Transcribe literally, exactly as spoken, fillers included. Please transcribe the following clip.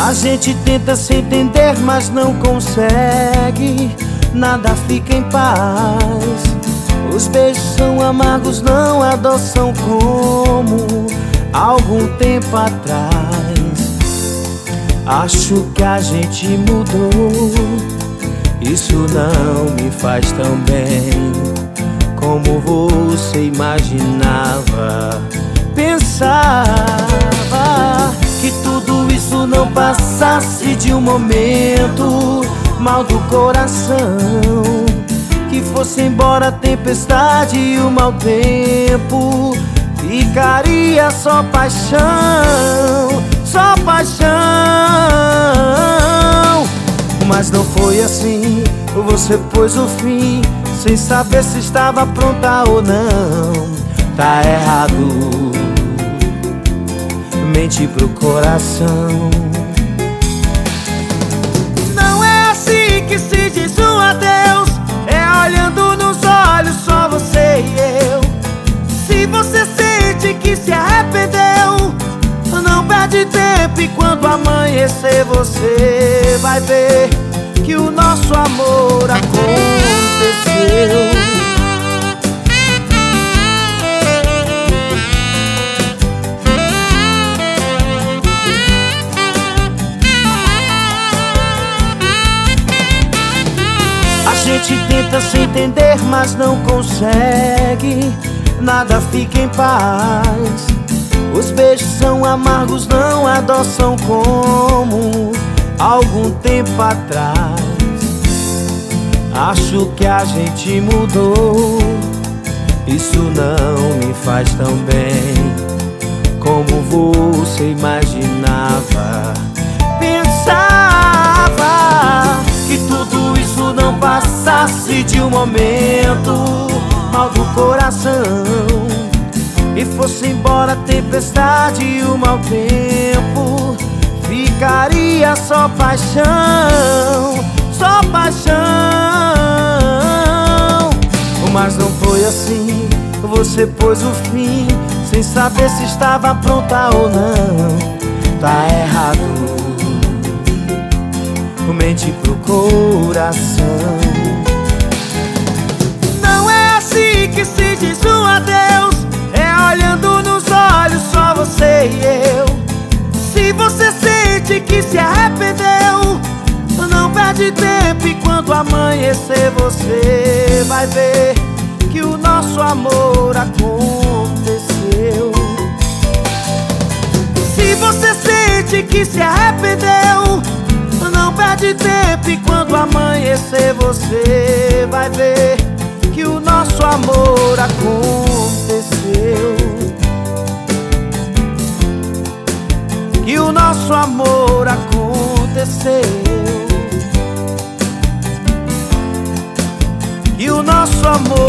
A gente tenta se entender, mas não consegue. Nada fica em paz. Os beijos são amargos, não adoçam como algum tempo atrás. Acho que a gente mudou. Isso não me faz tão bem como você imaginava. Pensava que tudo isso não passasse de um momento mal do coração, que fosse embora a tempestade e o mau tempo, ficaria só paixão, só paixão. Mas não foi assim, você pôs o fim sem saber se estava pronta ou não. Tá errado, mente pro coração. Não é assim que se diz um adeus, é olhando nos olhos só você e eu. Se você sente que se arrependeu, não perde tempo e quando amanhecer você vai ver que o nosso amor aconteceu. A gente tenta se entender, mas não consegue. Nada fica em paz. Os beijos são amargos, não adoçam como algum tempo atrás. Acho que a gente mudou. Isso não me faz tão bem como você imaginava. Pensava que tudo isso não passasse de um momento mal do coração, e fosse embora a tempestade e o mau tempo, ficaria só paixão, só paixão. Mas não foi assim, você pôs o fim sem saber se estava pronta ou não. Tá errado, mente pro coração. Não é assim que se diz um adeus, é olhando nos olhos só você e eu. Se você sente que se arrependeu, não perde tempo e quando amanhecer você vai ver que o nosso amor aconteceu. Se você sente que se arrependeu, não perde tempo e quando amanhecer você vai ver que o nosso amor aconteceu. Que o nosso amor aconteceu. Que o nosso amor